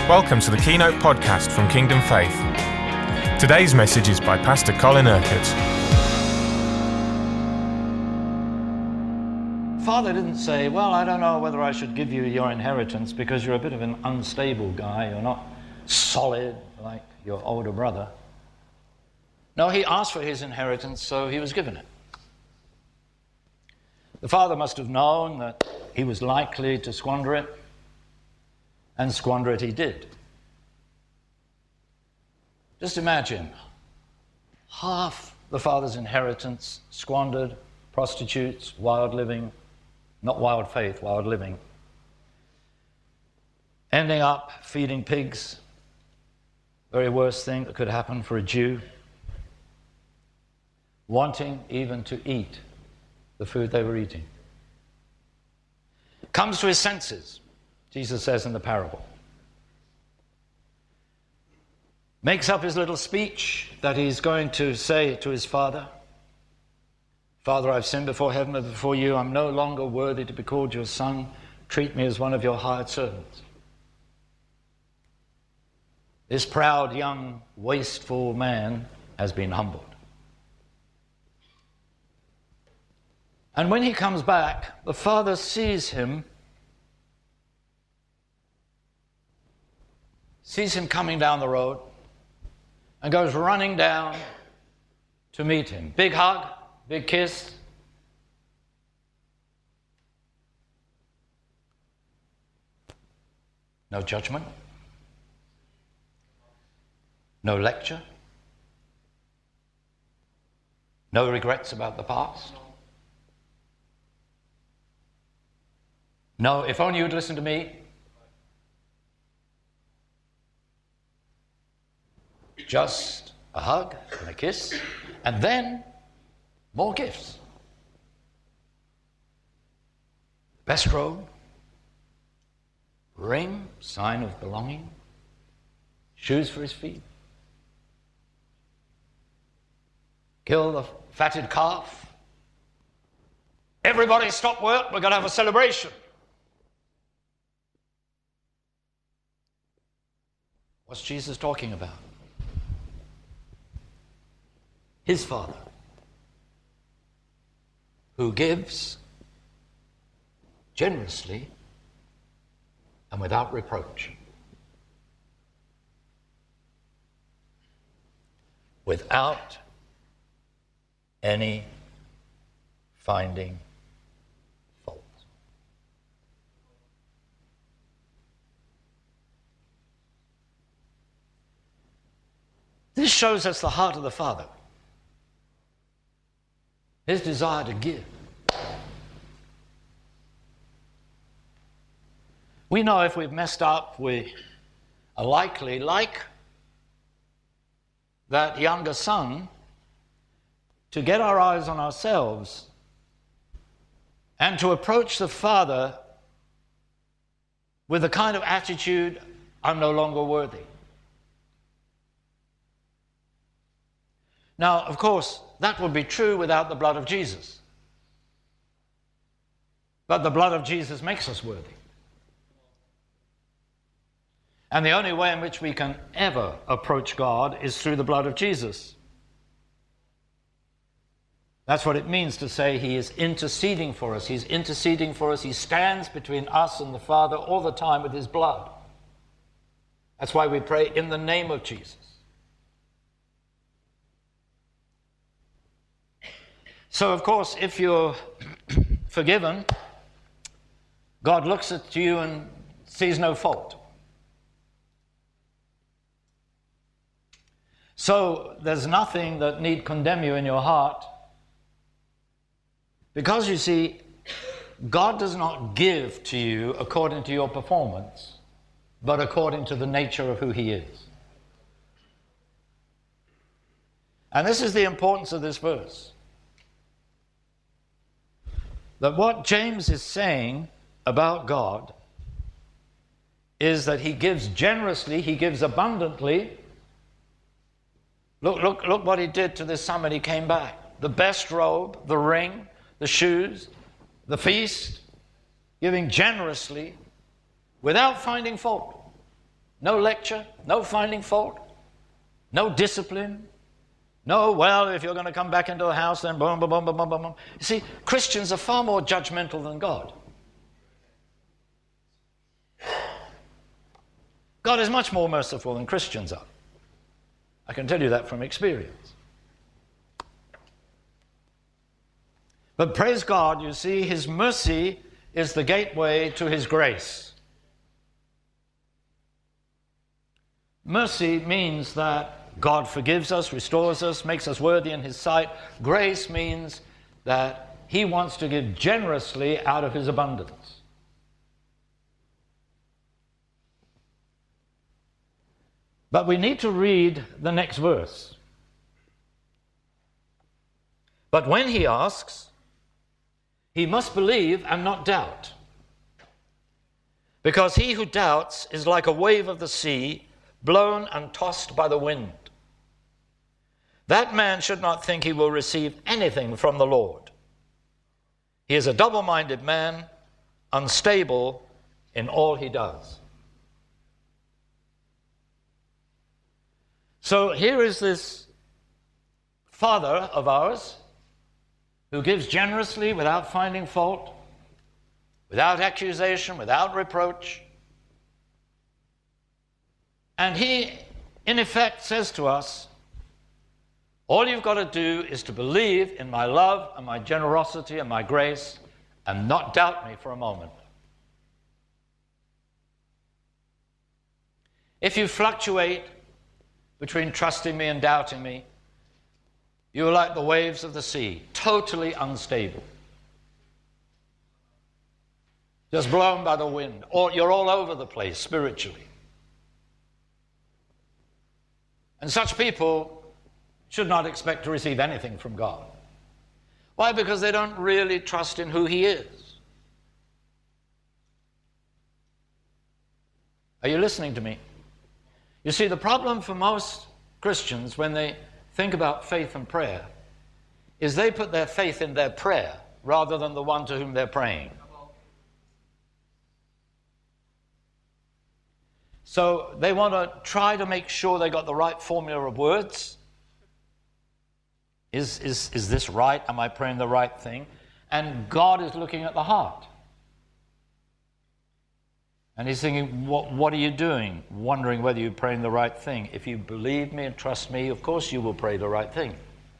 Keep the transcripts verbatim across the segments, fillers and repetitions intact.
Welcome to the Keynote podcast from Kingdom Faith. Today's message is by Pastor Colin Urquhart. Father didn't say, well, I don't know whether I should give you your inheritance because you're a bit of an unstable guy. You're not solid like your older brother. No, he asked for his inheritance, so he was given it. The father must have known that he was likely to squander it, and squander it he did. Just imagine, half the father's inheritance squandered, prostitutes, wild living, not wild faith, wild living, ending up feeding pigs, very worst thing that could happen for a Jew, wanting even to eat the food they were eating. Comes to his senses, Jesus says in the parable. Makes up his little speech that he's going to say to his father. Father, I've sinned before heaven and before you. I'm no longer worthy to be called your son. Treat me as one of your hired servants. This proud, young, wasteful man has been humbled. And when he comes back, the father sees him, sees him coming down the road, and goes running down to meet him. Big hug, big kiss. No judgment. No lecture. No regrets about the past. No, if only you'd listen to me. Just a hug and a kiss, and then more gifts. Best robe, ring, sign of belonging, shoes for his feet. Kill the fatted calf. Everybody stop work, we're going to have a celebration. What's Jesus talking about? His Father, who gives generously and without reproach, without any finding fault. This shows us the heart of the Father. His desire to give. We know if we've messed up, we are likely, like that younger son, to get our eyes on ourselves and to approach the Father with the kind of attitude, I'm no longer worthy. Now, of course, that would be true without the blood of Jesus. But the blood of Jesus makes us worthy. And the only way in which we can ever approach God is through the blood of Jesus. That's what it means to say he is interceding for us. He's interceding for us. He stands between us and the Father all the time with his blood. That's why we pray in the name of Jesus. So, of course, if you're forgiven, God looks at you and sees no fault. So, there's nothing that need condemn you in your heart. Because, you see, God does not give to you according to your performance, but according to the nature of who he is. And this is the importance of this verse. That what James is saying about God is that he gives generously, he gives abundantly. Look, look, look what he did to this son when he came back. The best robe, the ring, the shoes, the feast, giving generously without finding fault. No lecture, no finding fault, no discipline. No, well, if you're going to come back into the house, then boom, boom, boom, boom, boom, boom. You see, Christians are far more judgmental than God. God is much more merciful than Christians are. I can tell you that from experience. But praise God, you see, His mercy is the gateway to His grace. Mercy means that God forgives us, restores us, makes us worthy in His sight. Grace means that He wants to give generously out of His abundance. But we need to read the next verse. But when he asks, he must believe and not doubt. Because he who doubts is like a wave of the sea, blown and tossed by the wind. That man should not think he will receive anything from the Lord. He is a double-minded man, unstable in all he does. So here is this Father of ours who gives generously without finding fault, without accusation, without reproach. And he, in effect, says to us, all you've got to do is to believe in my love and my generosity and my grace and not doubt me for a moment. If you fluctuate between trusting me and doubting me, you are like the waves of the sea, totally unstable. Just blown by the wind, or you're all over the place spiritually. And such people should not expect to receive anything from God. Why? Because they don't really trust in who He is. Are you listening to me? You see, the problem for most Christians when they think about faith and prayer is they put their faith in their prayer rather than the one to whom they're praying. So they want to try to make sure they got the right formula of words. Is, is, is this right? Am I praying the right thing? And God is looking at the heart. And He's thinking, what, what are you doing? Wondering whether you're praying the right thing. If you believe me and trust me, of course you will pray the right thing.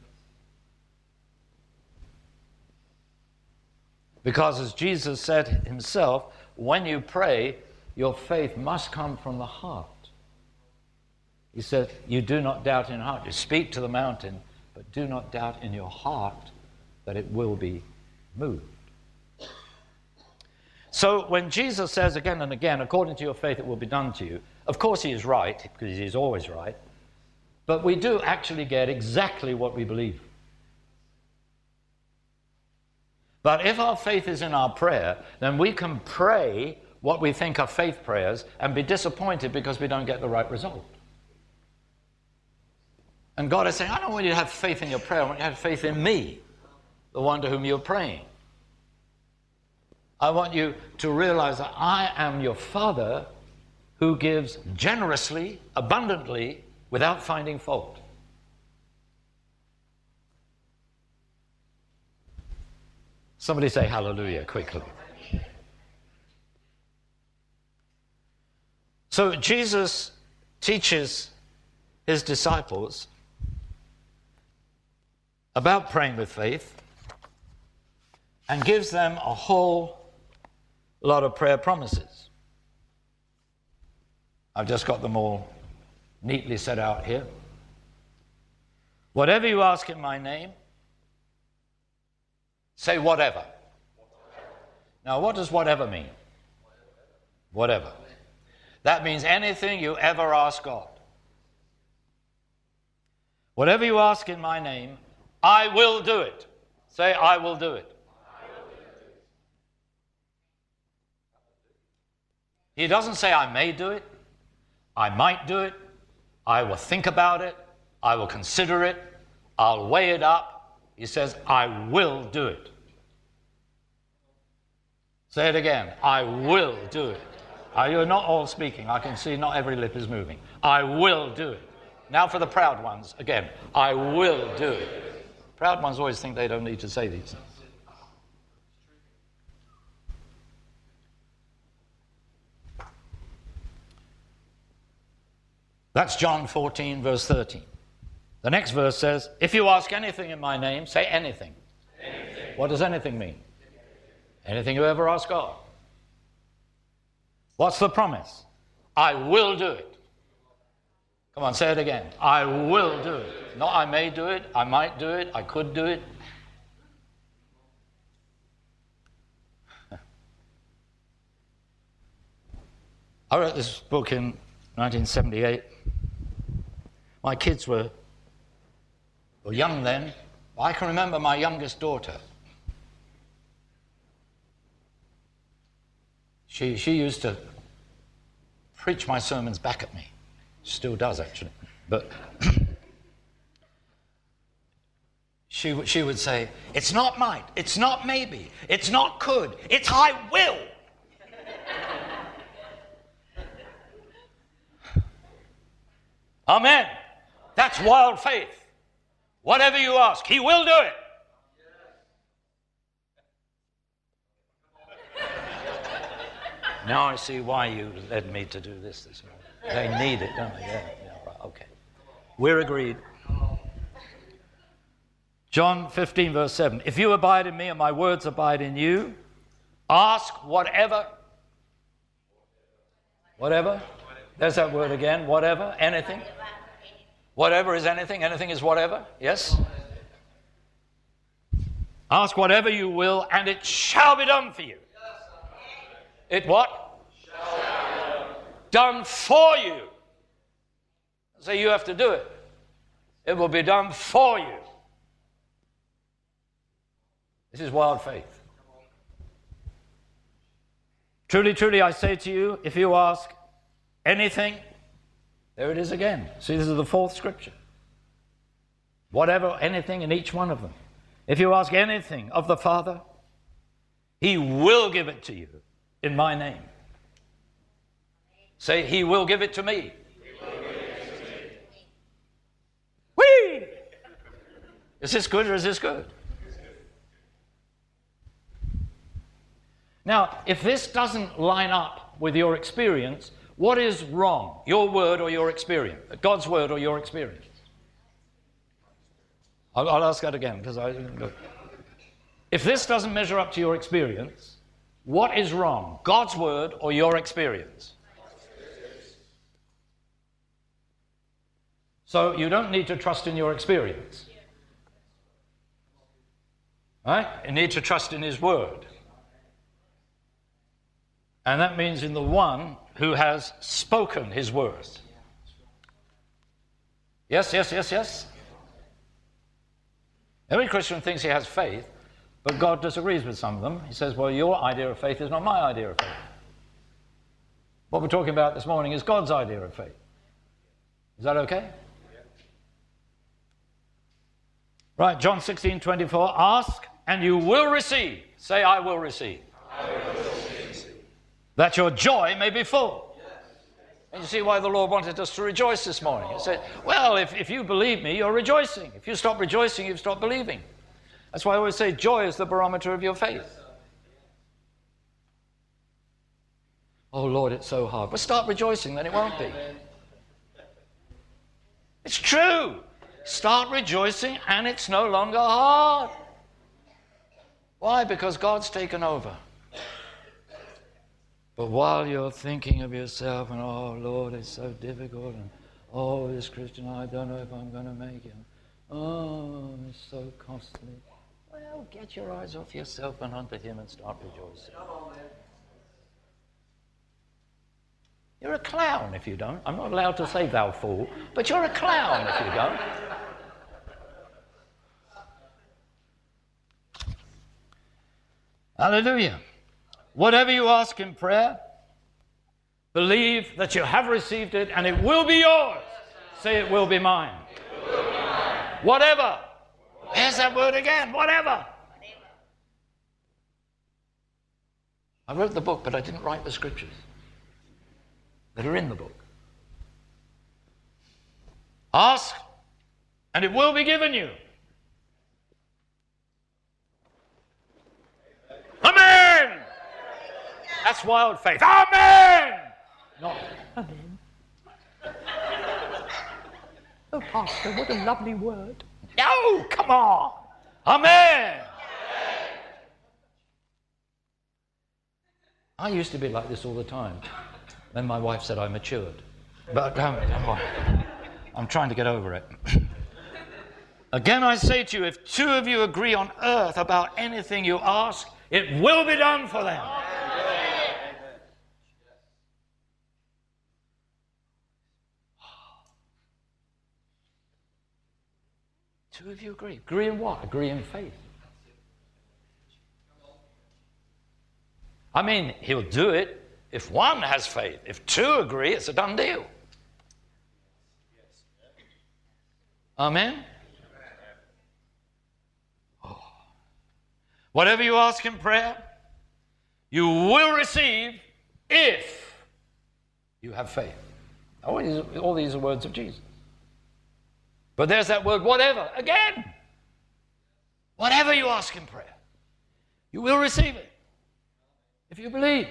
Because as Jesus said Himself, when you pray, your faith must come from the heart. He said, you do not doubt in heart. You speak to the mountain, but do not doubt in your heart that it will be moved. So when Jesus says again and again, according to your faith it will be done to you, of course He is right, because He is always right, but we do actually get exactly what we believe. But if our faith is in our prayer, then we can pray what we think are faith prayers and be disappointed because we don't get the right result. And God is saying, I don't want you to have faith in your prayer, I want you to have faith in me, the one to whom you're praying. I want you to realize that I am your Father who gives generously, abundantly, without finding fault. Somebody say hallelujah quickly. So Jesus teaches His disciples about praying with faith and gives them a whole lot of prayer promises. I've just got them all neatly set out here. Whatever you ask in my name, say whatever. Now, what does whatever mean? Whatever. That means anything you ever ask God. Whatever you ask in my name, I will do it. Say, I will do it. He doesn't say, I may do it, I might do it, I will think about it, I will consider it, I'll weigh it up. He says, I will do it. Say it again, I will do it. Uh, you're not all speaking. I can see not every lip is moving. I will do it. Now for the proud ones, again, I will do it. Proud ones always think they don't need to say these things. That's John fourteen, verse thirteen. The next verse says, if you ask anything in my name, say anything. Anything. What does anything mean? Anything you ever ask God. What's the promise? I will do it. Come on, say it again. I will do it. Not I may do it, I might do it, I could do it. I wrote this book in nineteen seventy-eight. My kids were, were young then. I can remember my youngest daughter. She, she used to preach my sermons back at me. Still does, actually. But she, she would say, it's not might, it's not maybe, it's not could, it's I will. Amen. That's wild faith. Whatever you ask, he will do it. Now I see why you led me to do this this morning. They need it, don't they? Yeah, yeah, right, okay. We're agreed. John fifteen, verse seven. If you abide in me and my words abide in you, ask whatever. Whatever. There's that word again. Whatever. Anything. Whatever is anything. Anything is whatever. Yes? Ask whatever you will, and it shall be done for you. It what? Shall be done. Done for you. So you have to do it. It will be done for you. This is wild faith. Truly, truly, I say to you, if you ask anything, there it is again. See, this is the fourth scripture. Whatever, anything in each one of them. If you ask anything of the Father, he will give it to you in my name. Say, he will give it to me. Whee! Is this good or is this good? Now, if this doesn't line up with your experience, what is wrong? Your word or your experience? God's word or your experience? I'll, I'll ask that again because I. If this doesn't measure up to your experience, what is wrong? God's word or your experience? So you don't need to trust in your experience. Right? You need to trust in his word. And that means in the one who has spoken his word. Yes, yes, yes, yes. Every Christian thinks he has faith, but God disagrees with some of them. He says, well, your idea of faith is not my idea of faith. What we're talking about this morning is God's idea of faith. Is that okay? Right, John sixteen twenty-four, ask and you will receive. Say, I will receive. I will receive. That your joy may be full. Yes. And you see why the Lord wanted us to rejoice this morning. He said, well, if, if you believe me, you're rejoicing. If you stop rejoicing, you've stopped believing. That's why I always say joy is the barometer of your faith. Oh, Lord, it's so hard. But start rejoicing, then it won't be. It's true. Start rejoicing, and it's no longer hard. Why? Because God's taken over. But while you're thinking of yourself, and oh, Lord, it's so difficult, and oh, this Christian, I don't know if I'm going to make it. Oh, it's so costly. Well, get your eyes off yourself and onto him and start rejoicing. You're a clown if you don't. I'm not allowed to say thou fool, but you're a clown if you don't. Hallelujah. Whatever you ask in prayer, believe that you have received it and it will be yours. Say, it will be mine. It will be mine. Whatever. There's that word again. Whatever. I wrote the book, but I didn't write the scriptures. that are in the book. Ask, and it will be given you. Amen! That's wild faith. Amen! Not amen. Oh, Pastor, what a lovely word. No, come on. Amen! I used to be like this all the time. Then my wife said I matured. But um, come on. I'm trying to get over it. Again, I say to you, if two of you agree on earth about anything you ask, it will be done for them. Two of you agree. Agree in what? Agree in faith. I mean, he'll do it if one has faith. If two agree, it's a done deal. Amen? Oh. Whatever you ask in prayer, you will receive if you have faith. All these, all these are words of Jesus. But there's that word, whatever. Again, whatever you ask in prayer, you will receive it if you believe.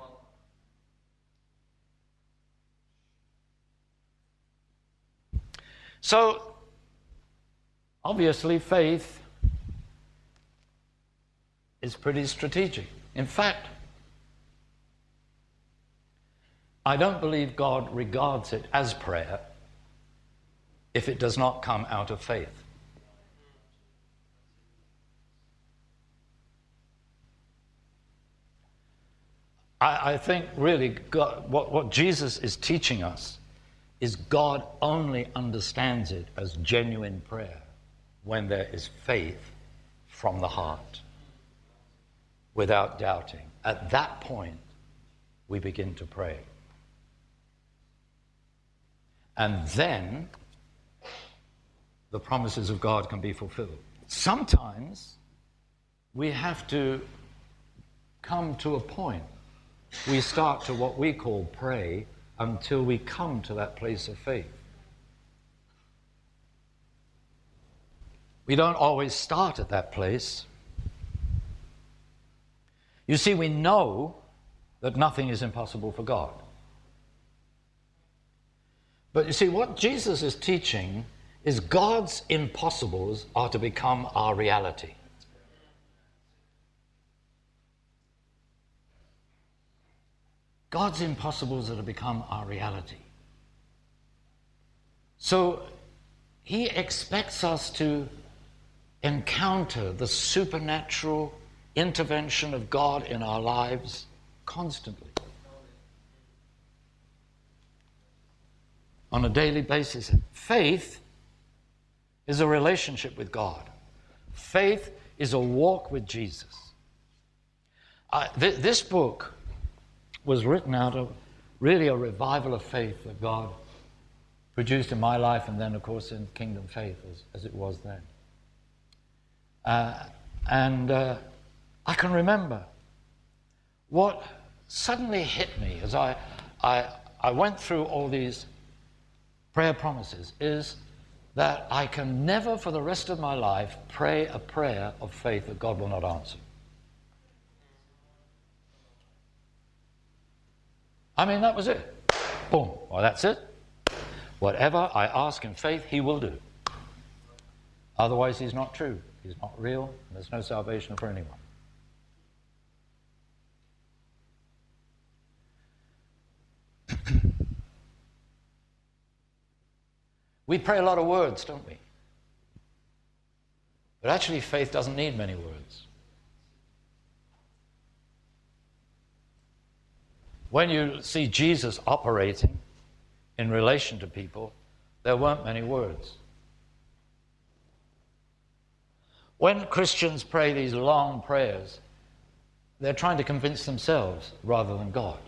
So, obviously, faith is pretty strategic. In fact, I don't believe God regards it as prayer if it does not come out of faith. I, I think really God, what, what Jesus is teaching us is God only understands it as genuine prayer when there is faith from the heart, without doubting. At that point, we begin to pray. And then the promises of God can be fulfilled. Sometimes we have to come to a point. We start to what we call pray until we come to that place of faith. We don't always start at that place. You see, we know that nothing is impossible for God. But you see, what Jesus is teaching is God's impossibles are to become our reality. God's impossibles are to become our reality. So he expects us to encounter the supernatural intervention of God in our lives constantly. On a daily basis. Faith is a relationship with God. Faith is a walk with Jesus. Uh, th- this book was written out of really a revival of faith that God produced in my life, and then, of course, in Kingdom Faith, as, as it was then. Uh, and uh, I can remember what suddenly hit me as I, I, I went through all these prayer promises is that I can never for the rest of my life pray a prayer of faith that God will not answer. I mean, that was it. Boom. Well, that's it. Whatever I ask in faith, he will do. Otherwise, he's not true. He's not real. And there's no salvation for anyone. We pray a lot of words, don't we? But actually, faith doesn't need many words. When you see Jesus operating in relation to people, there weren't many words. When Christians pray these long prayers, they're trying to convince themselves rather than God.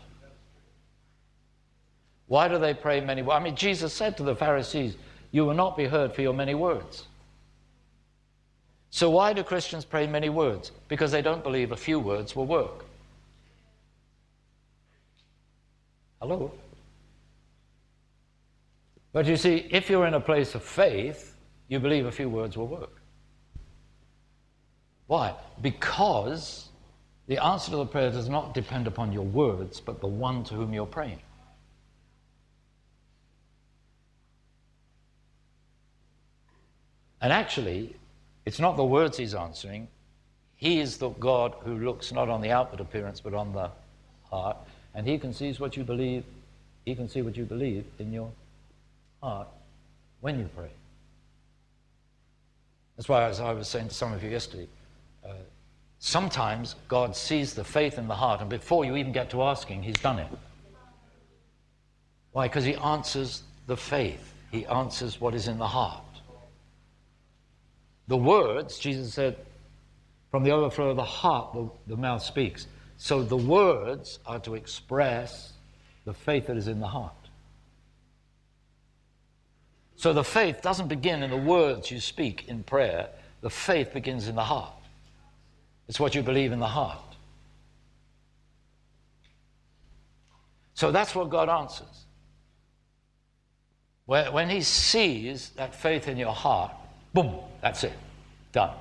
Why do they pray many words? I mean, Jesus said to the Pharisees, you will not be heard for your many words. So why do Christians pray many words? Because they don't believe a few words will work. Hello? But you see, if you're in a place of faith, you believe a few words will work. Why? Because the answer to the prayer does not depend upon your words, but the one to whom you're praying. And actually, it's not the words he's answering. He is the God who looks not on the outward appearance, but on the heart. And he can see what you believe. He can see what you believe in your heart when you pray. That's why, as I was saying to some of you yesterday, uh, sometimes God sees the faith in the heart, and before you even get to asking, he's done it. Why? Because he answers the faith. He answers what is in the heart. The words, Jesus said, from the overflow of the heart, the, the mouth speaks. So the words are to express the faith that is in the heart. So the faith doesn't begin in the words you speak in prayer. The faith begins in the heart. It's what you believe in the heart. So that's what God answers. When he sees that faith in your heart, boom, that's it, done.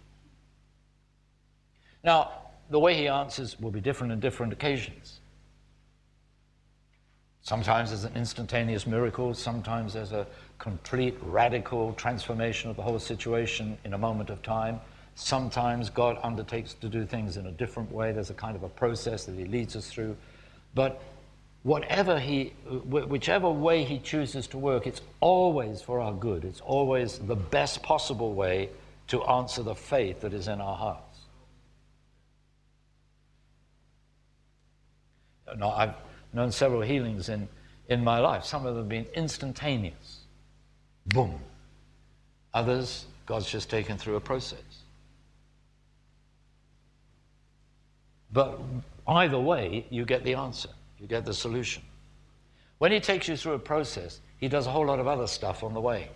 Now, the way he answers will be different on different occasions. Sometimes there's an instantaneous miracle, sometimes there's a complete, radical transformation of the whole situation in a moment of time. Sometimes God undertakes to do things in a different way. There's a kind of a process that he leads us through. But whatever he, whichever way he chooses to work, it's always for our good. It's always the best possible way to answer the faith that is in our hearts. Now, I've known several healings in, in my life. Some of them have been instantaneous. Boom. Others, God's just taken through a process. But either way, you get the answer. You get the solution. When he takes you through a process, he does a whole lot of other stuff on the way.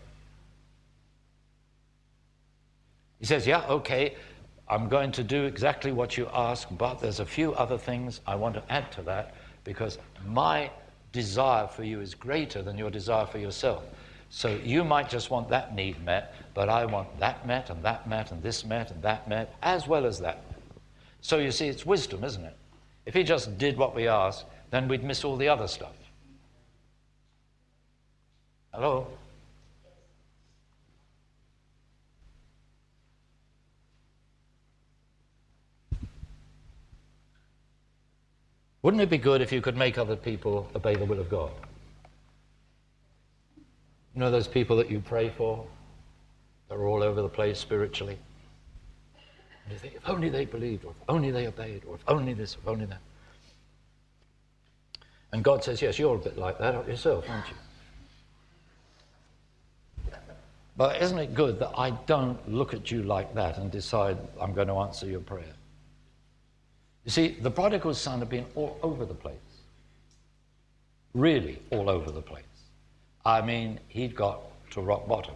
He says, yeah, okay, I'm going to do exactly what you ask, but there's a few other things I want to add to that, because my desire for you is greater than your desire for yourself. So you might just want that need met, but I want that met, and that met, and this met, and that met, as well as that met. So you see, it's wisdom, isn't it? If he just did what we asked, then we'd miss all the other stuff. Hello? Wouldn't it be good if you could make other people obey the will of God? You know those people that you pray for? They're all over the place spiritually. And you think, if only they believed, or if only they obeyed, or if only this, if only that. And God says, yes, you're a bit like that yourself, aren't you? But isn't it good that I don't look at you like that and decide I'm going to answer your prayer? You see, the prodigal son had been all over the place. Really all over the place. I mean, he'd got to rock bottom.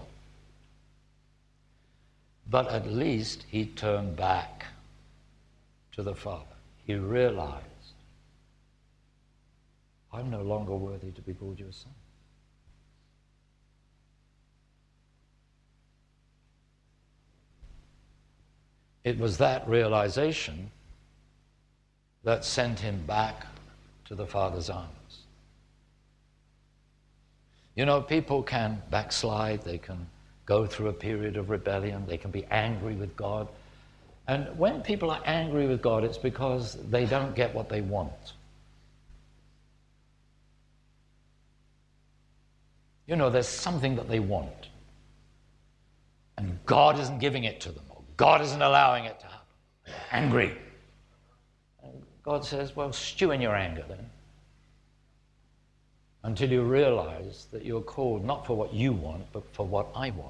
But at least he turned back to the Father. He realized, I'm no longer worthy to be called your son. It was that realization that sent him back to the Father's arms. You know, people can backslide, they can go through a period of rebellion, they can be angry with God. And when people are angry with God, it's because they don't get what they want. You know, there's something that they want, and God isn't giving it to them, or God isn't allowing it to happen. They're angry. And God says, well, stew in your anger then, until you realize that you're called not for what you want, but for what I want.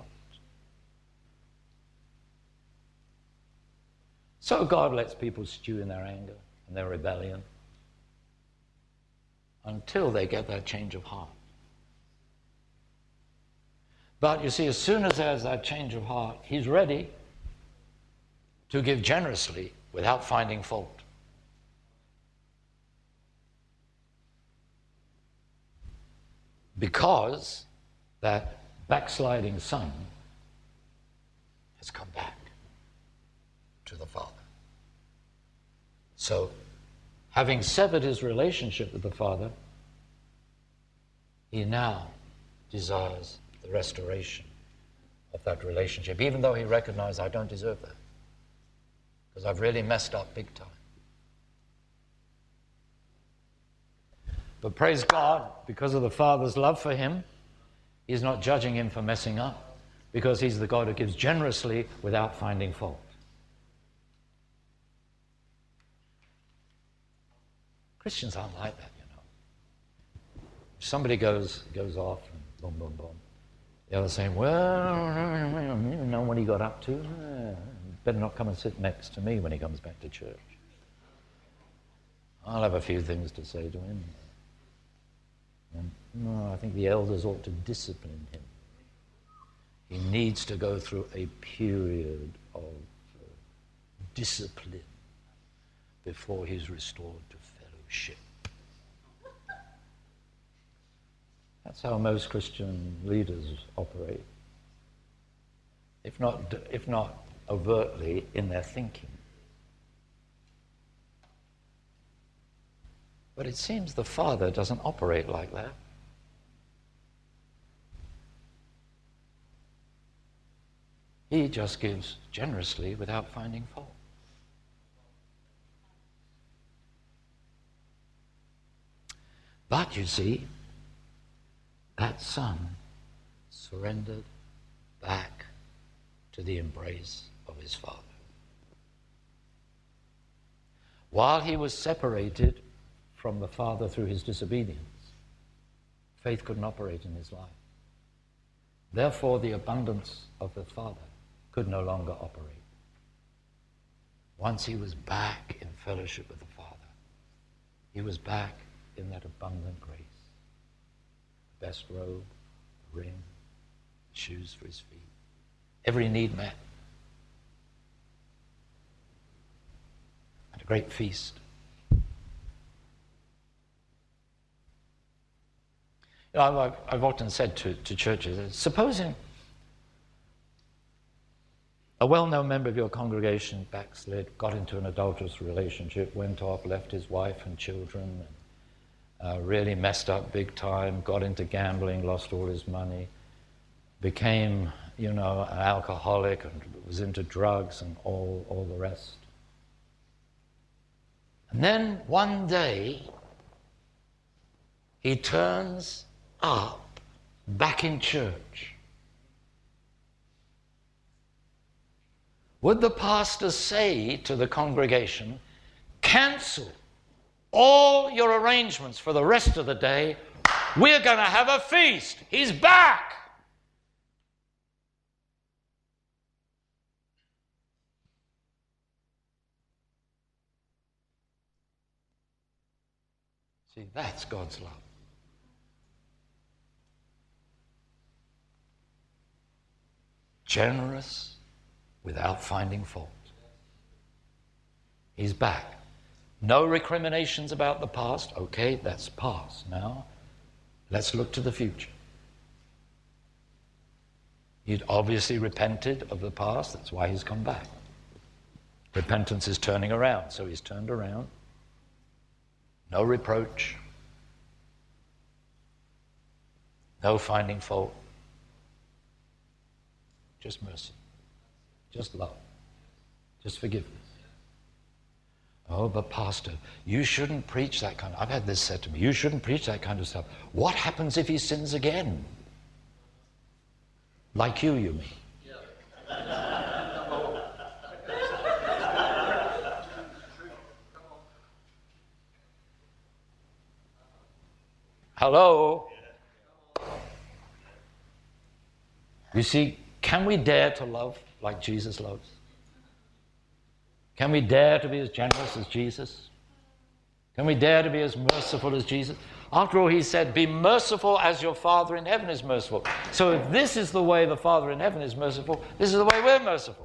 So God lets people stew in their anger and their rebellion until they get that change of heart. But you see, as soon as there's that change of heart, he's ready to give generously without finding fault. Because that backsliding son has come back to the Father. So, having severed his relationship with the Father, he now desires the restoration of that relationship, even though he recognizes, I don't deserve that, because I've really messed up big time. But praise God, because of the Father's love for him, he's not judging him for messing up, because he's the God who gives generously without finding fault. Christians aren't like that, you know. If somebody goes goes off and boom, boom, boom, the other saying, well, you know what he got up to? Eh, better not come and sit next to me when he comes back to church. I'll have a few things to say to him. And, no, I think the elders ought to discipline him. He needs to go through a period of uh, discipline before he's restored to fellowship. That's how most Christian leaders operate, if not, if not overtly in their thinking. But it seems the Father doesn't operate like that. He just gives generously without finding fault. But you see, that son surrendered back to the embrace of his Father. While he was separated from the Father through his disobedience, faith couldn't operate in his life. Therefore, the abundance of the Father could no longer operate. Once he was back in fellowship with the Father, he was back in that abundant grace. The best robe, the ring, the shoes for his feet, every need met. And a great feast. You know, I've, I've often said to, to churches, supposing a well-known member of your congregation backslid, got into an adulterous relationship, went off, left his wife and children, and, uh, really messed up big time, got into gambling, lost all his money, became, you know, an alcoholic and was into drugs and all, all the rest. And then one day, he turns up back in church. Would the pastor say to the congregation, cancel all your arrangements for the rest of the day, we're going to have a feast, he's back? See, that's God's love. Generous without finding fault. He's back. No recriminations about the past. Okay, that's past. Now, let's look to the future. He'd obviously repented of the past. That's why he's come back. Repentance is turning around, so he's turned around. No reproach. No finding fault. Just mercy. Just love. Just forgiveness. Oh, but pastor, you shouldn't preach that kind of... I've had this said to me. You shouldn't preach that kind of stuff. What happens if he sins again? Like you, you mean? Hello? You see, can we dare to love like Jesus loves? Can we dare to be as generous as Jesus? Can we dare to be as merciful as Jesus? After all, he said, be merciful as your Father in heaven is merciful. So if this is the way the Father in heaven is merciful, this is the way we're merciful.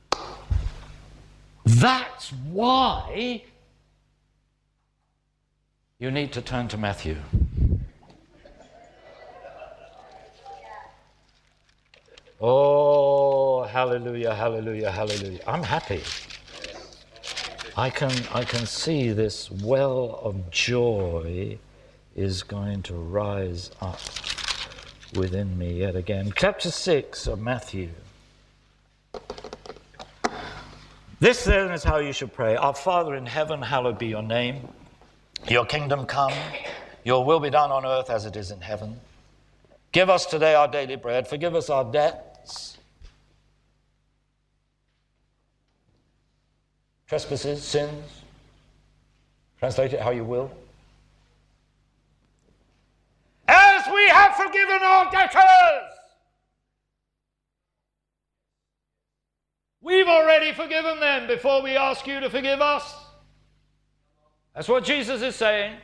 That's why you need to turn to Matthew. Oh, hallelujah, hallelujah, hallelujah. I'm happy. I can, I can see this well of joy is going to rise up within me yet again. Chapter six of Matthew. This then is how you should pray. Our Father in heaven, hallowed be your name. Your kingdom come. Your will be done on earth as it is in heaven. Give us today our daily bread. Forgive us our debts, trespasses, sins. Translate it how you will. As we have forgiven our debtors. We've already forgiven them before we ask you to forgive us. That's what Jesus is saying.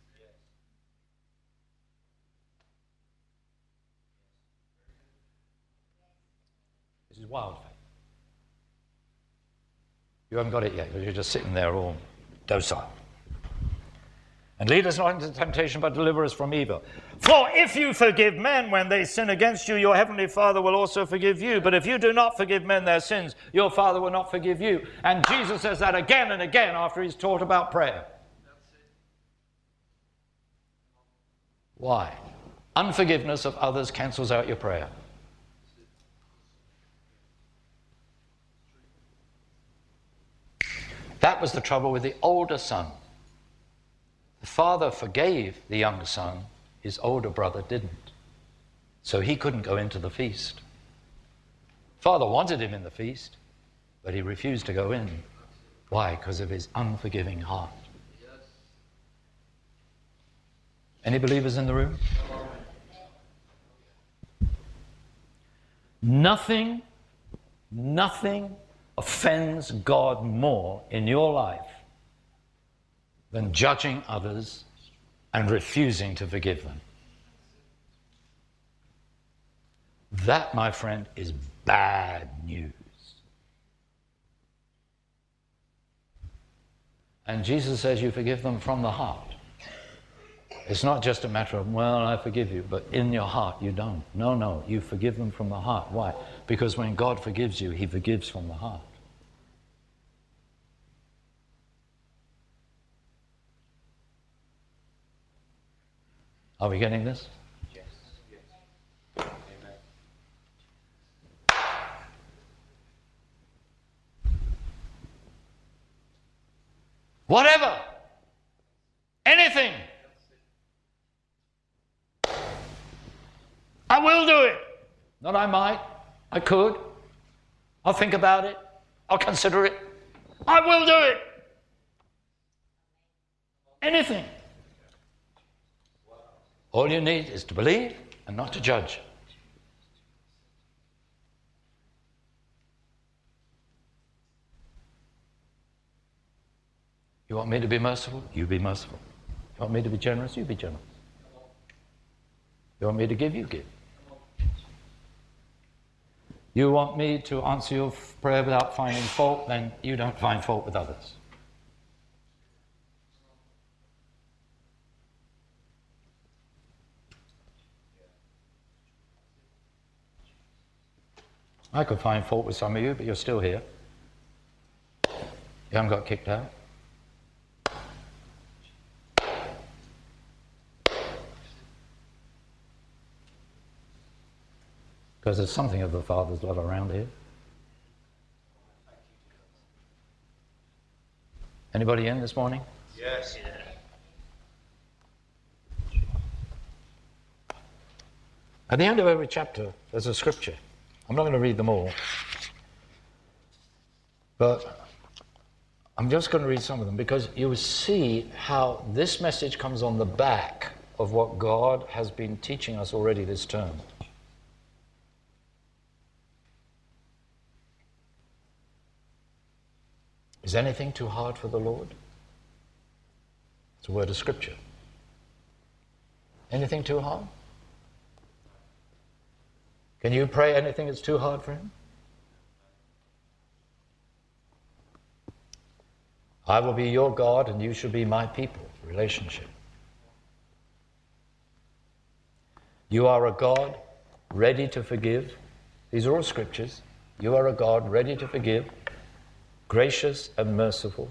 This is wild faith. You haven't got it yet because you're just sitting there all docile. And lead us not into temptation, but deliver us from evil. For if you forgive men when they sin against you, your heavenly Father will also forgive you. But if you do not forgive men their sins, your Father will not forgive you. And Jesus says that again and again after he's taught about prayer. Why? Unforgiveness of others cancels out your prayer. That was the trouble with the older son. The father forgave the younger son, his older brother didn't. So he couldn't go into the feast. Father wanted him in the feast, but he refused to go in. Why? Because of his unforgiving heart. Any believers in the room? Nothing, nothing offends God more in your life than judging others and refusing to forgive them. That, my friend, is bad news. And Jesus says you forgive them from the heart. It's not just a matter of, well, I forgive you, but in your heart you don't. No, no, you forgive them from the heart. Why? Because when God forgives you, he forgives from the heart. Are we getting this? Yes. Yes. Amen. Whatever. Anything. I will do it. Not I might. I could. I'll think about it. I'll consider it. I will do it. Anything. All you need is to believe and not to judge. You want me to be merciful? You be merciful. You want me to be generous? You be generous. You want me to give? You give. You want me to answer your prayer without finding fault? Then you don't find fault with others. I could find fault with some of you, but you're still here. You haven't got kicked out. Because there's something of the Father's love around here. Anybody in this morning? Yes. At the end of every chapter, there's a scripture. I'm not going to read them all, but I'm just going to read some of them because you will see how this message comes on the back of what God has been teaching us already this term. Is anything too hard for the Lord? It's a word of scripture. Anything too hard? Can you pray anything that's too hard for him? I will be your God and you shall be my people. Relationship. You are a God ready to forgive. These are all scriptures. You are a God ready to forgive, gracious and merciful,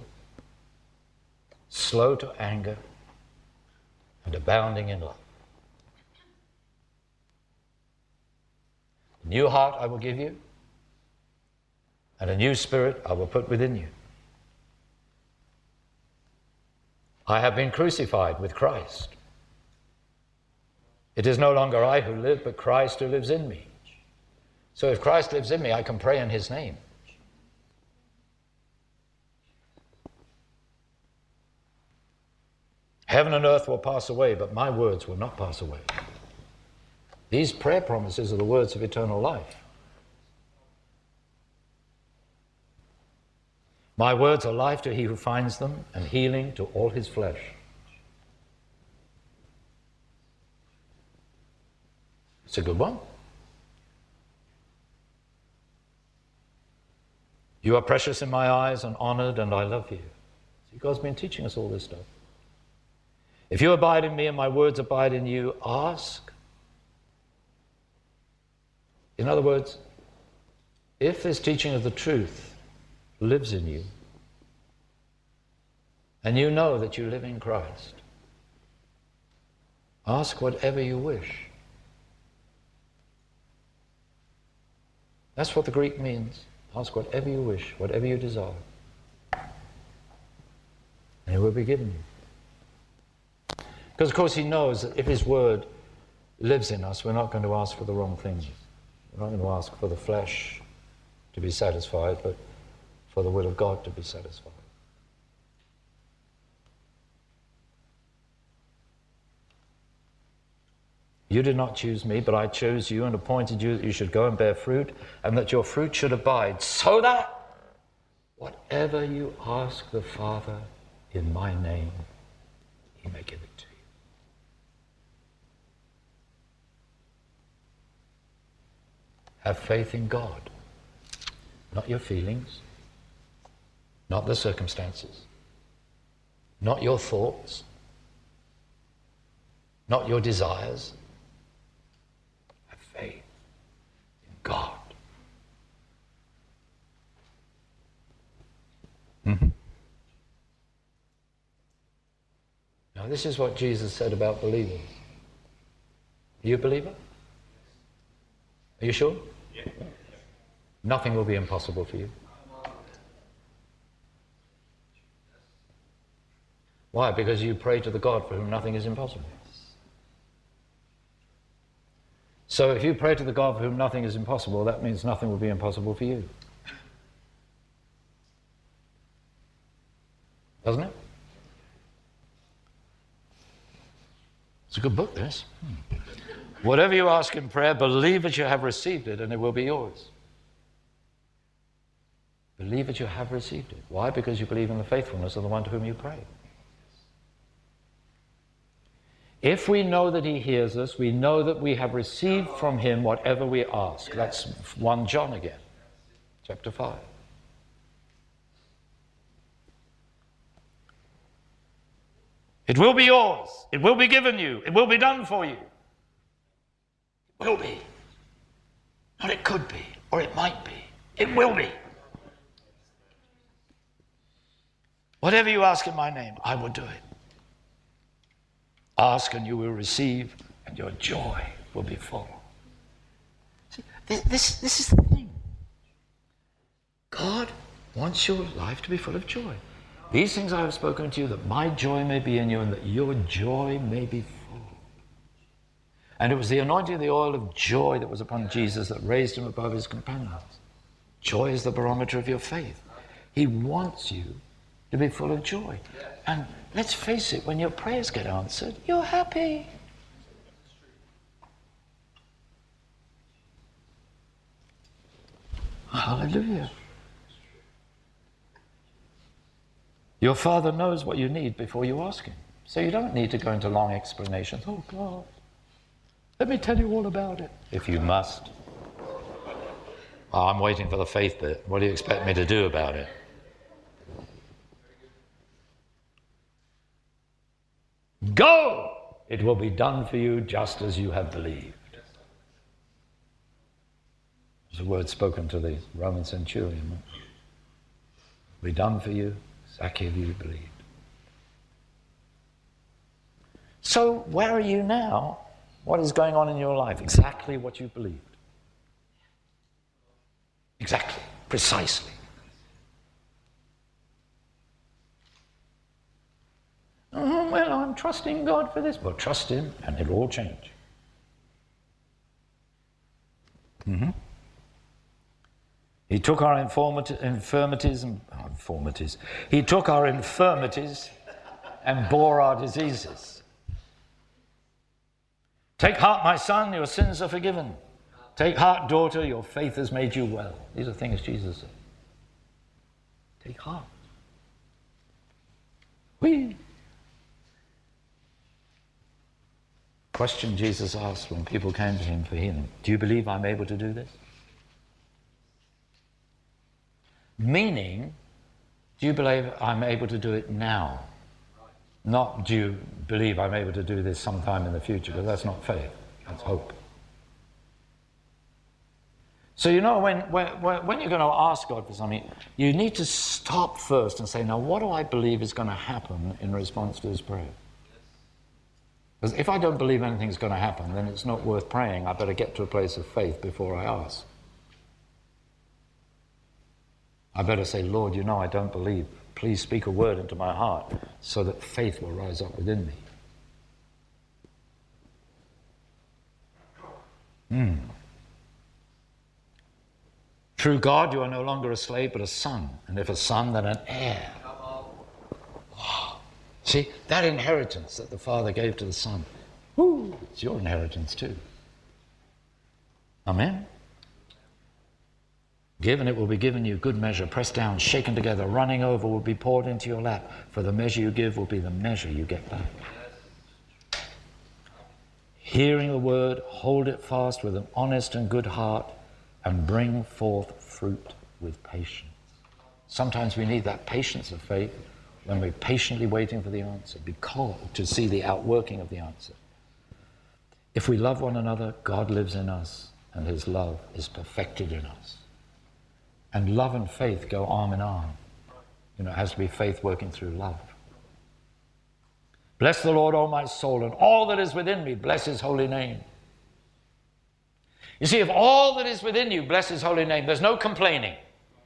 slow to anger, and abounding in love. A new heart I will give you, and a new spirit I will put within you. I have been crucified with Christ. It is no longer I who live, but Christ who lives in me. So if Christ lives in me, I can pray in his name. Heaven and earth will pass away, but my words will not pass away. These prayer promises are the words of eternal life. My words are life to he who finds them, and healing to all his flesh. It's a good one. You are precious in my eyes and honored, and I love you. See, God's been teaching us all this stuff. If you abide in me and my words abide in you, ask. In other words, if this teaching of the truth lives in you, and you know that you live in Christ, ask whatever you wish. That's what the Greek means. Ask whatever you wish, whatever you desire, and it will be given you. Because, of course, he knows that if his word lives in us, we're not going to ask for the wrong things. We're not going to ask for the flesh to be satisfied, but for the will of God to be satisfied. You did not choose me, but I chose you and appointed you that you should go and bear fruit, and that your fruit should abide, so that whatever you ask the Father in my name, he may give it to you. Have faith in God, not your feelings, not the circumstances, not your thoughts, not your desires. Have faith in God. Mm-hmm. Now, this is what Jesus said about believers. Are you a believer? Are you sure? Yeah. Nothing will be impossible for you. Why? Because you pray to the God for whom nothing is impossible. So if you pray to the God for whom nothing is impossible, that means nothing will be impossible for you. Doesn't it? It's a good book, this. Hmm. Whatever you ask in prayer, believe that you have received it and it will be yours. Believe that you have received it. Why? Because you believe in the faithfulness of the one to whom you pray. If we know that he hears us, we know that we have received from him whatever we ask. That's First John again, chapter five. It will be yours. It will be given you. It will be done for you. It will be. Not it could be, or it might be. It will be. Whatever you ask in my name, I will do it. Ask and you will receive, and your joy will be full. See, this, this, this is the thing. God wants your life to be full of joy. These things I have spoken to you, that my joy may be in you, and that your joy may be full. And it was the anointing of the oil of joy that was upon Jesus that raised him above his companions. Joy is the barometer of your faith. He wants you to be full of joy. And let's face it, when your prayers get answered, you're happy. Hallelujah. Your Father knows what you need before you ask him. So you don't need to go into long explanations. Oh, God, let me tell you all about it. If you must. Oh, I'm waiting for the faith bit. What do you expect me to do about it? Go it will be done for you just as you have believed. There's a word spoken to the Roman centurion. Be done for you exactly as you believed. So where are you now? What is going on in your life? Exactly what you believed. Exactly. Precisely. Oh, well, I'm trusting God for this. Well, trust Him and it'll all change. Mm-hmm. He took our infirmity, infirmities and oh, infirmities. He took our infirmities and bore our diseases. Take heart, my son, your sins are forgiven. Take heart, daughter, your faith has made you well. These are things Jesus said. Take heart. Whee! Question Jesus asked when people came to him for healing. Do you believe I'm able to do this? Meaning, do you believe I'm able to do it now? Not do you believe I'm able to do this sometime in the future, because that's not faith, that's hope. So you know, when, when, when you're going to ask God for something, you need to stop first and say, now what do I believe is going to happen in response to this prayer? Because if I don't believe anything's going to happen, then it's not worth praying. I better get to a place of faith before I ask. I better say, Lord, you know I don't believe. Please speak a word into my heart so that faith will rise up within me. Hmm. Through God, you are no longer a slave, but a son. And if a son, then an heir. Oh. See, that inheritance that the Father gave to the Son, whoo, it's your inheritance too. Amen? Give and it will be given you, good measure, pressed down, shaken together, running over, will be poured into your lap. For the measure you give will be the measure you get back. Hearing the word, hold it fast with an honest and good heart, and bring forth fruit with patience. Sometimes we need that patience of faith when we're patiently waiting for the answer, because to see the outworking of the answer. If we love one another, God lives in us, and his love is perfected in us. And love and faith go arm in arm. You know, it has to be faith working through love. Bless the Lord, O my soul, and all that is within me, bless his holy name. You see, if all that is within you bless his holy name, there's no complaining.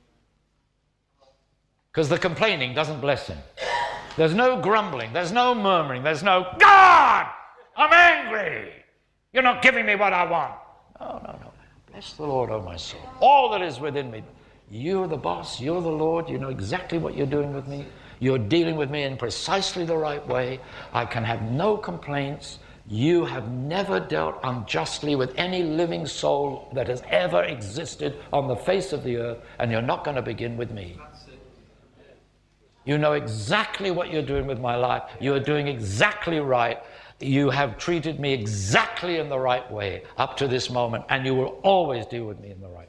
Because the complaining doesn't bless him. There's no grumbling, there's no murmuring, there's no, God, I'm angry. You're not giving me what I want. No, no, no. Bless the Lord, O my soul. All that is within me. You're the boss, you're the Lord, you know exactly what you're doing with me. You're dealing with me in precisely the right way. I can have no complaints. You have never dealt unjustly with any living soul that has ever existed on the face of the earth, and you're not going to begin with me. You know exactly what you're doing with my life. You are doing exactly right. You have treated me exactly in the right way up to this moment, and you will always deal with me in the right way.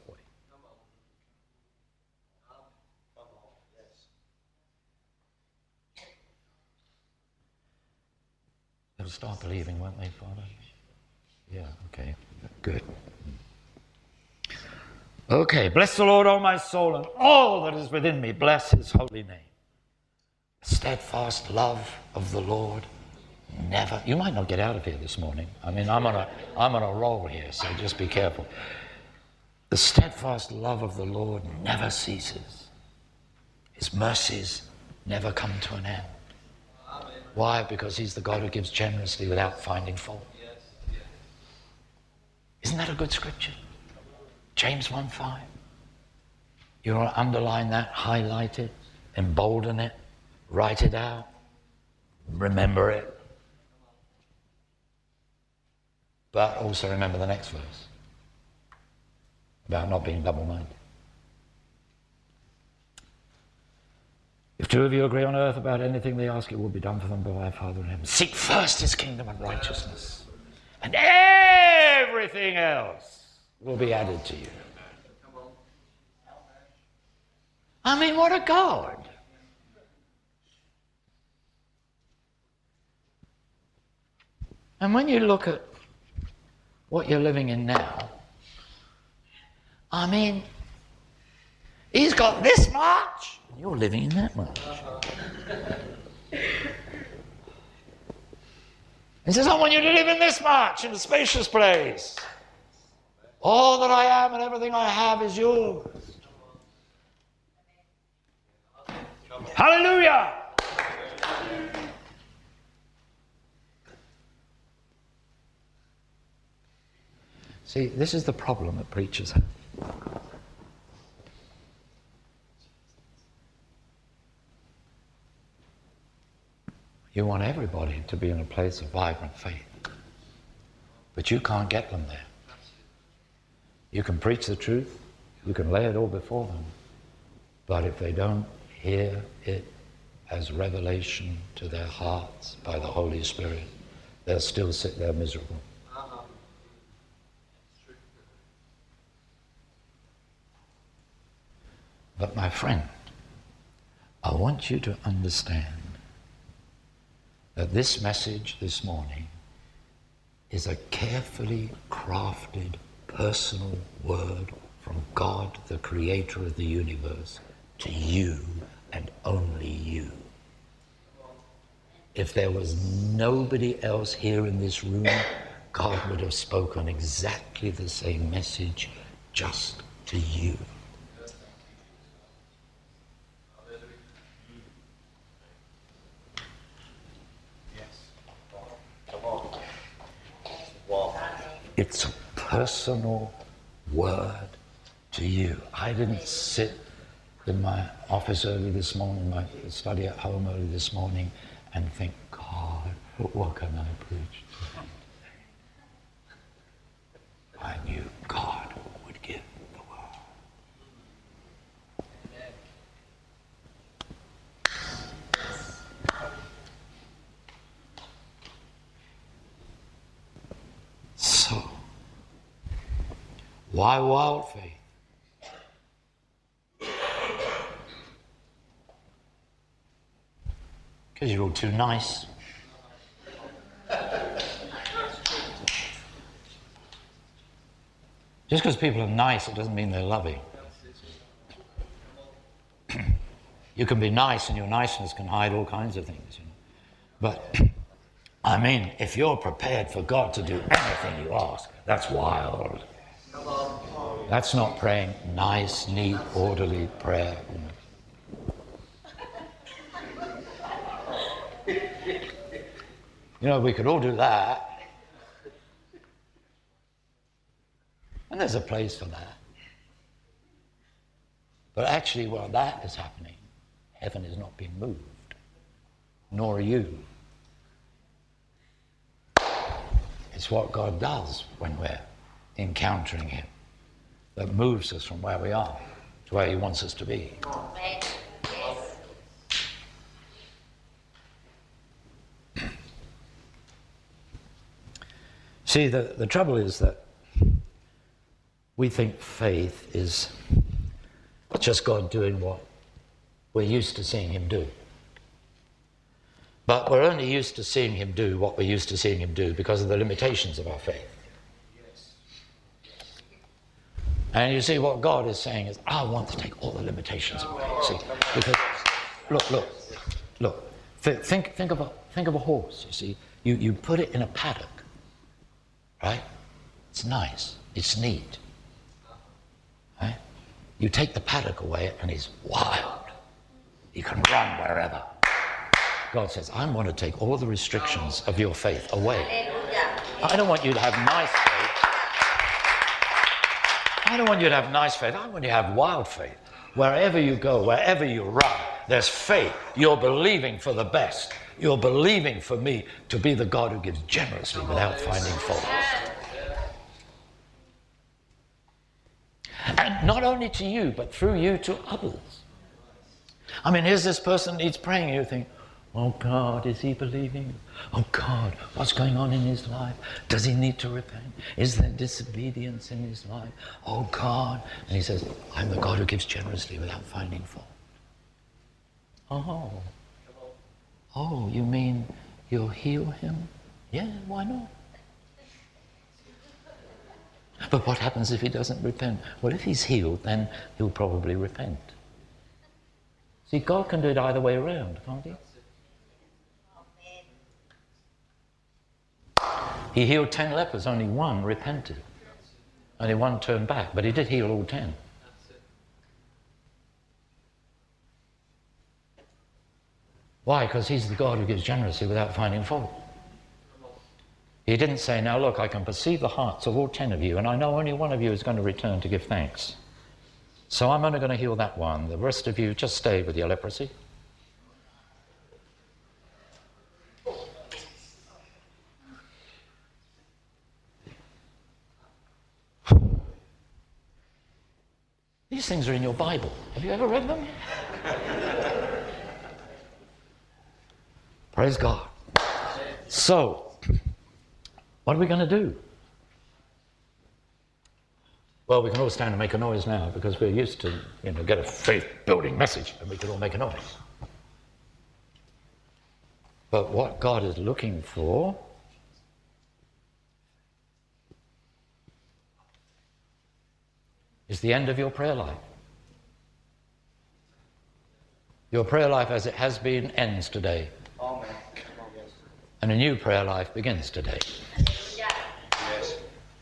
They'll start believing, won't they, Father? Yeah, okay, good. Okay, bless the Lord, O my soul, and all that is within me, bless his holy name. Steadfast love of the Lord never... You might not get out of here this morning. I mean, I'm on a, I'm on a roll here, so just be careful. The steadfast love of the Lord never ceases. His mercies never come to an end. Why? Because he's the God who gives generously without finding fault. Isn't that a good scripture? James one five. You want to underline that, highlight it, embolden it, write it out, remember it. But also remember the next verse about not being double-minded. If two of you agree on earth about anything they ask, it will be done for them by my Father in heaven. Seek first his kingdom and righteousness, and everything else will be added to you. I mean, what a God. And when you look at what you're living in now, I mean, he's got this much, and you're living in that much. He says, I want you to live in this much, in a spacious place. All that I am and everything I have is yours. Hallelujah! See, this is the problem that preachers have. You want everybody to be in a place of vibrant faith, but you can't get them there. You can preach the truth, you can lay it all before them, but if they don't hear it as revelation to their hearts by the Holy Spirit, they'll still sit there miserable. But my friend, I want you to understand that this message this morning is a carefully crafted personal word from God, the creator of the universe, to you and only you. If there was nobody else here in this room, God would have spoken exactly the same message just to you. It's a personal word to you. I didn't sit in my office early this morning, my study at home early this morning, and think, God, what can I preach today? I knew God would give the word. So, why wild faith? Because you're all too nice. Just because people are nice, it doesn't mean they're loving. You can be nice, and your niceness can hide all kinds of things, you know. But I mean, if you're prepared for God to do anything you ask, that's wild. That's not praying nice, neat, orderly prayer. You know. You know, we could all do that. And there's a place for that. But actually, while that is happening, heaven is not being moved, nor are you. It's what God does when we're encountering him that moves us from where we are to where he wants us to be. See, the, the trouble is that we think faith is just God doing what we're used to seeing him do. But we're only used to seeing him do what we're used to seeing him do because of the limitations of our faith. And you see, what God is saying is, I want to take all the limitations away. See, because look, look, look. Think, think of a, think of a horse. You see, you, you put it in a paddock. Right? It's nice. It's neat. Right? You take the paddock away and he's wild. He can run wherever. God says, I want to take all the restrictions of your faith away. I don't want you to have nice faith. I don't want you to have nice faith. I want you to have wild faith. Wherever you go, wherever you run, there's faith. You're believing for the best. You're believing for me to be the God who gives generously without finding fault. And not only to you, but through you to others. I mean, here's this person needs praying, and you think, oh God, is he believing? Oh God, what's going on in his life? Does he need to repent? Is there disobedience in his life? Oh God. And he says, I'm the God who gives generously without finding fault. Oh. Oh, you mean you'll heal him? Yeah, why not? But what happens if he doesn't repent? Well, if he's healed, then he'll probably repent. See, God can do it either way around, can't he? He healed ten lepers, only one repented. Only one turned back, but he did heal all ten. Why? Because he's the God who gives generously without finding fault. He didn't say, now look, I can perceive the hearts of all ten of you, and I know only one of you is going to return to give thanks. So I'm only going to heal that one. The rest of you, just stay with your leprosy. These things are in your Bible. Have you ever read them? Praise God. So, what are we going to do? Well, we can all stand and make a noise now because we're used to, you know, get a faith-building message and we can all make a noise. But what God is looking for is the end of your prayer life. Your prayer life as it has been ends today. Amen. And a new prayer life begins today. Yes.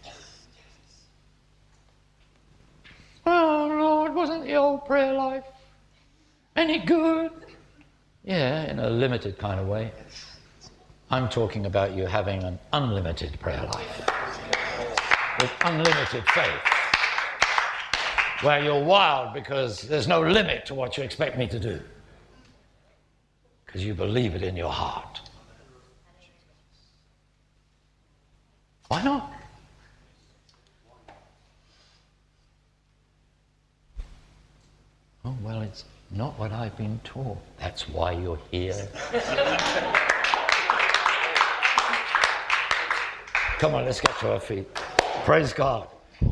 Oh, Lord, wasn't the old prayer life any good? Yeah, in a limited kind of way. I'm talking about you having an unlimited prayer life with unlimited faith, where you're wild because there's no limit to what you expect me to do, because you believe it in your heart. Why not? Oh, well, it's not what I've been taught. That's why you're here. Come on, let's get to our feet. Praise God.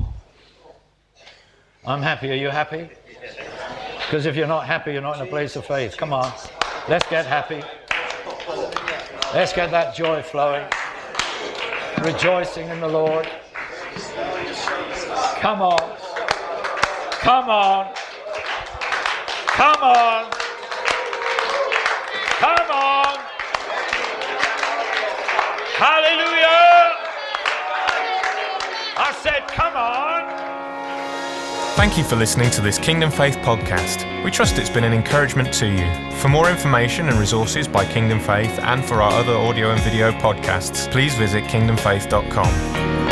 I'm happy. Are you happy? Because if you're not happy, you're not in a place of faith. Come on. Let's get happy. Let's get that joy flowing. Rejoicing in the Lord. Come on. Come on. Come on. Come on. Hallelujah. I said, come on. Thank you for listening to this Kingdom Faith podcast. We trust it's been an encouragement to you. For more information and resources by Kingdom Faith and for our other audio and video podcasts, please visit kingdom faith dot com.